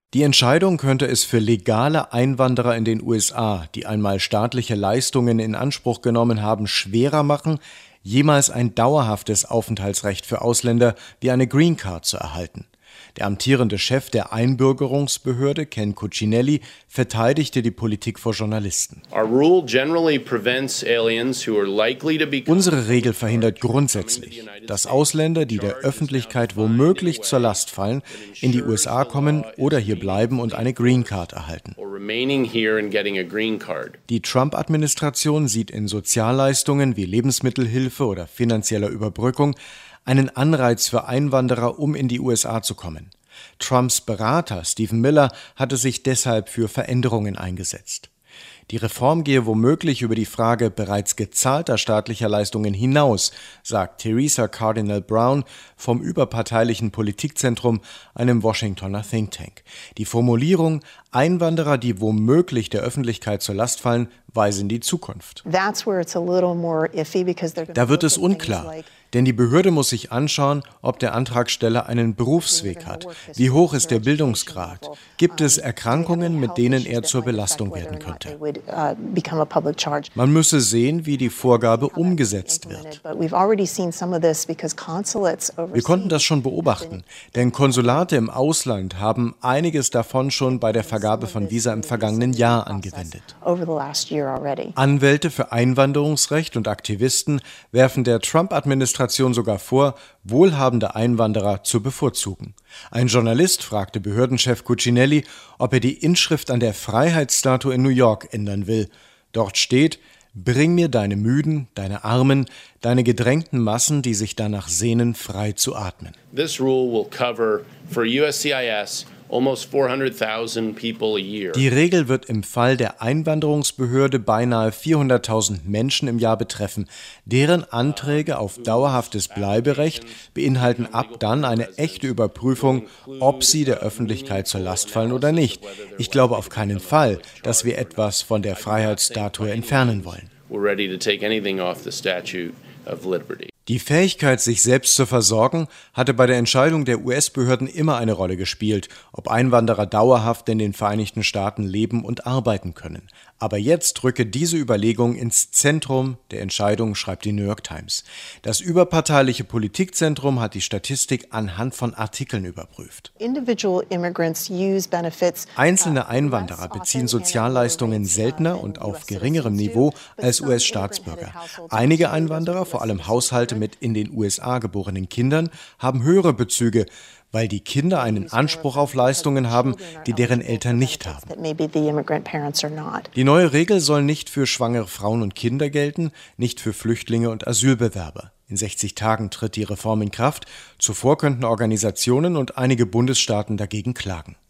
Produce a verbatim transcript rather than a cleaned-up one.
Die Entscheidung könnte es für legale Einwanderer in den U S A, die einmal staatliche Leistungen in Anspruch genommen haben, schwerer machen, jemals ein dauerhaftes Aufenthaltsrecht für Ausländer wie eine Green Card zu erhalten. Der amtierende Chef der Einbürgerungsbehörde, Ken Cuccinelli, verteidigte die Politik vor Journalisten. Unsere Regel verhindert grundsätzlich, dass Ausländer, die der Öffentlichkeit womöglich zur Last fallen, in die U S A kommen oder hier bleiben und eine Green Card erhalten. Die Trump-Administration sieht in Sozialleistungen wie Lebensmittelhilfe oder finanzieller Überbrückung einen Anreiz für Einwanderer, um in die U S A zu kommen. Trumps Berater Stephen Miller hatte sich deshalb für Veränderungen eingesetzt. Die Reform gehe womöglich über die Frage bereits gezahlter staatlicher Leistungen hinaus, sagt Teresa Cardinal Brown vom überparteilichen Politikzentrum, einem Washingtoner Think Tank. Die Formulierung Einwanderer, die womöglich der Öffentlichkeit zur Last fallen, weise in die Zukunft. Da wird es unklar, denn die Behörde muss sich anschauen, ob der Antragsteller einen Berufsweg hat. Wie hoch ist der Bildungsgrad? Gibt es Erkrankungen, mit denen er zur Belastung werden könnte? Man müsse sehen, wie die Vorgabe umgesetzt wird. Wir konnten das schon beobachten, denn Konsulate im Ausland haben einiges davon schon bei der Vergabe von Visa im vergangenen Jahr angewendet. Anwälte für Einwanderungsrecht und Aktivisten werfen der Trump-Administration sogar vor, wohlhabende Einwanderer zu bevorzugen. Ein Journalist fragte Behördenchef Cuccinelli, ob er die Inschrift an der Freiheitsstatue in New York ändern will. Dort steht: Bring mir deine Müden, deine Armen, deine gedrängten Massen, die sich danach sehnen, frei zu atmen. This rule will cover for U S C I S almost four hundred thousand people a year. Die Regel wird im Fall der Einwanderungsbehörde beinahe vierhunderttausend Menschen im Jahr betreffen. Deren Anträge auf dauerhaftes Bleiberecht beinhalten ab dann eine echte Überprüfung, ob sie der Öffentlichkeit zur Last fallen oder nicht. Ich glaube auf keinen Fall, dass wir etwas von der Freiheitsstatue entfernen wollen. We're ready to take anything off the Statue of Liberty. Die Fähigkeit, sich selbst zu versorgen, hatte bei der Entscheidung der U S-Behörden immer eine Rolle gespielt, ob Einwanderer dauerhaft in den Vereinigten Staaten leben und arbeiten können. Aber jetzt rücke diese Überlegung ins Zentrum der Entscheidung, schreibt die New York Times. Das überparteiliche Politikzentrum hat die Statistik anhand von Artikeln überprüft. Einzelne Einwanderer beziehen Sozialleistungen seltener und auf geringerem Niveau als U S-Staatsbürger. Einige Einwanderer, vor allem Haushalte mit in den U S A geborenen Kindern, haben höhere Bezüge, weil die Kinder einen Anspruch auf Leistungen haben, die deren Eltern nicht haben. Die neue Regel soll nicht für schwangere Frauen und Kinder gelten, nicht für Flüchtlinge und Asylbewerber. In sechzig Tagen tritt die Reform in Kraft. Zuvor könnten Organisationen und einige Bundesstaaten dagegen klagen.